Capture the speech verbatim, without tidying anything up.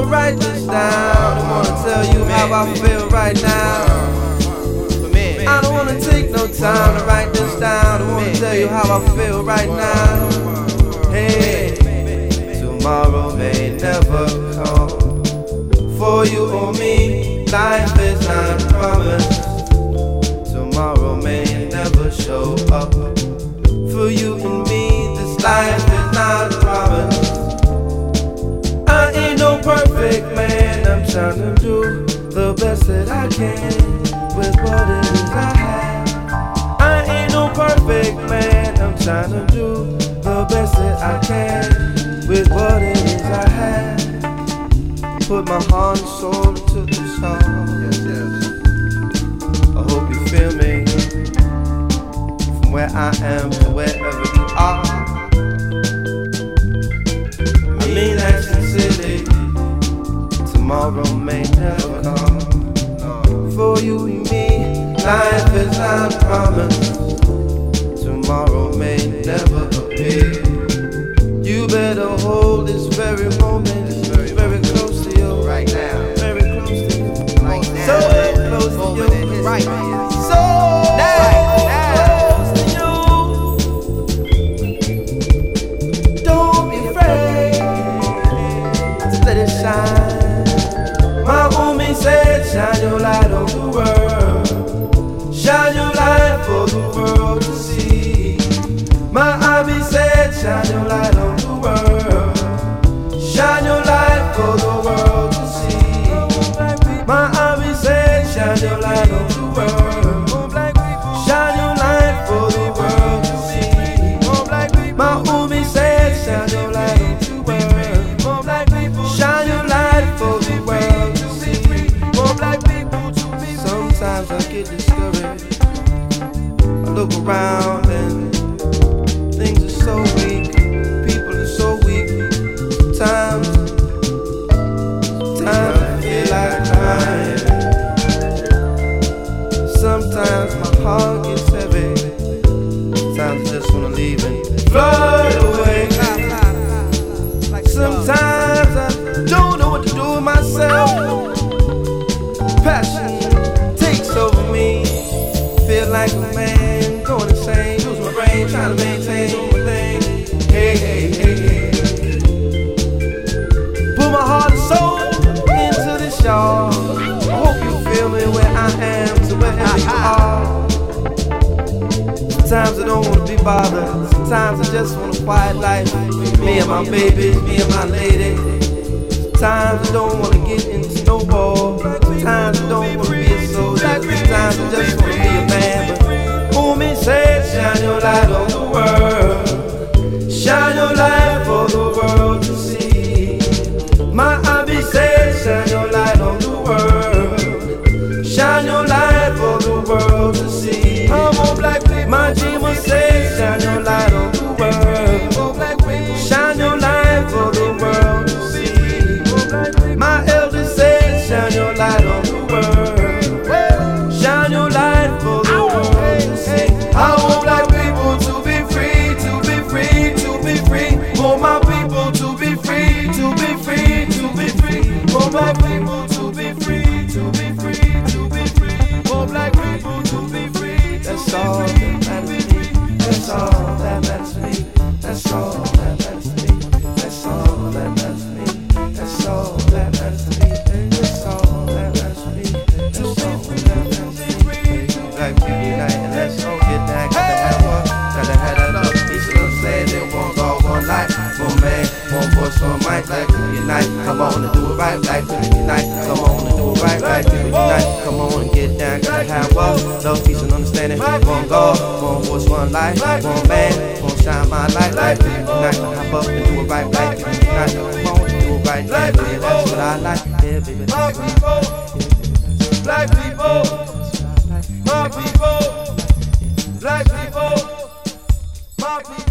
write this down. I wanna tell you how I feel right now. I don't wanna take no time to write this down. I wanna tell you how I feel right now. Hey, tomorrow may never come. For you or me, life is not promised. Tomorrow may never show up. For you and me, this life is not promised. I ain't no perfect man, I'm trying to do the best that I can with what it is I have. I ain't no perfect man, I'm trying to do the best that I can with what it is I have. Put my heart and soul into this song. Yes, yes. I hope you feel me. From where I am to wherever you are. I mean that sincerely. Tomorrow may never come. For you and me, life is not promised. Tomorrow may never appear. You better hold this very moment, very, very close to you right now. Very close to you, right now. So close to you, right now. So close to you. Don't be afraid to let it shine. My homie said, shine your light on the world. Shine your light for the world to see. My hobby said, shine your light on the world. Shine your light for the world to see. My hobby said, shine your light on the world. Shine your light for the world to see. My homie said, shine your light on the world. Shine your light for the world to see. Sometimes I get discouraged. I look around and things are so weak. People are so weak. Sometimes, sometimes I feel like crying. Sometimes my heart gets heavy. Sometimes I just wanna leave and float away. Sometimes I don't know what to do with myself. Passion takes over me. Feel like a man going insane. Lose my brain, trying to maintain my thing. Hey, hey, hey, hey. Put my heart and soul into this, y'all. I hope you feel me where I am to wherever you are. Sometimes I don't want to be bothered. Sometimes I just want a quiet life. Me and my baby, me and my lady. Sometimes I don't want to get into no ball. Sometimes I don't want to be a soldier. Sometimes I just want to be a man. But homie said, shine your light on the world. Shine your light for the world to see. My hobby said, shine your light on the world. Shine your light for the world to see. My dreamer said, shine your light on the world. Shine your light for the world to see. My elder said, shine your light on the world. Shine your light for the world to see. I want black people to be free, to be free, to be free. Want my people to be free, to be free, to be free. Want black people to be free, to be free, to be free. Want black people to be free. That's all that matters to me. That's all that matters to me. That's all that matters to me. That's all that matters to me. That's all that matters to me. That's all that matters to me. That's all that matters to me. Black people unite and let's go get that. Gotta have one. Gotta have that up. Each of them said they won't go one life. One man, one voice, one mic. Black people unite. Come on and do it right. Black people unite. Come on and do it right. Black people unite. Come on and get down. Gotta have one. Love, peace, and understanding. One God, one voice, one life. One man, one shine my light. Black people unite. Hop up and do it right. Black people unite. Come on and do it right. Yeah, baby, that's what I like. Yeah, baby, that's what I like. Black people, my people, black people, my people.